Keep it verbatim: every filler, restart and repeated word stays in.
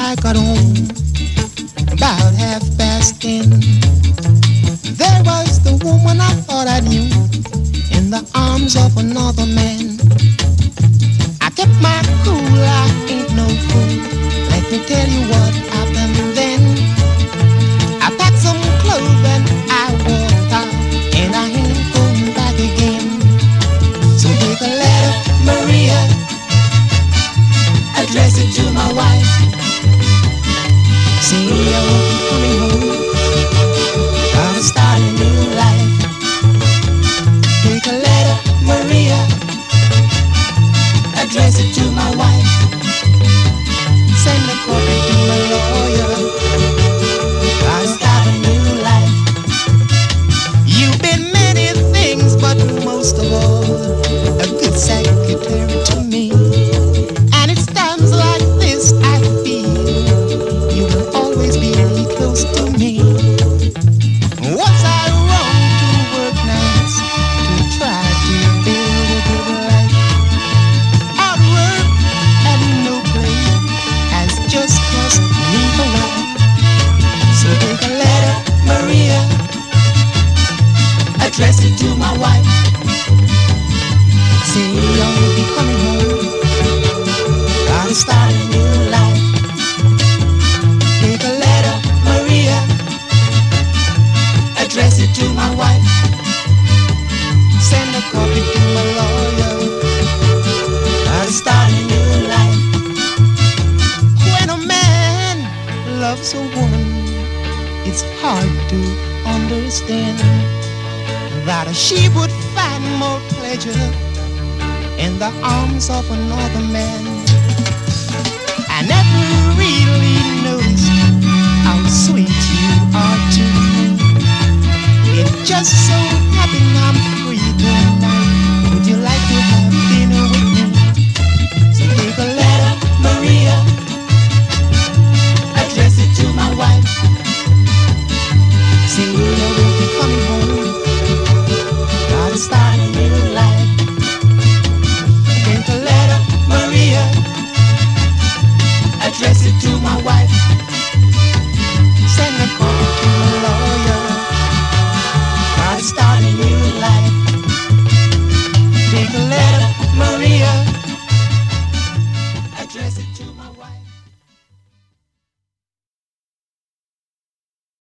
I got home about half past ten. There was the woman I thought I knew in the arms of another man. I kept my cool, I ain't no fool. Let me tell you what happened then. I packed some clothes and I walked out, and I ain't going back again. So take a letter, Maria, address it to my wife. Say I won't be coming home, gotta start a new life. Take a letter, Maria, address it to my wife. Send a copy to my lawyer, gotta start a new life. You've been many things, but most of all, a good secretary to me. And it's times like this I feel you will always be close to me. Was I wrong to work nights to try to build a good life? Hard work and no play has just cost me a life. So take a letter, Maria, address it to my wife. Say I'll be coming home, gotta start a new life. Take a letter, Maria, address it to my wife. Send a copy to my lawyer, gotta start a new life. When a man loves a woman, it's hard to understand that she would find more pleasure in the arms of another man. I never really noticed how sweet you are to me. It just so happened I'm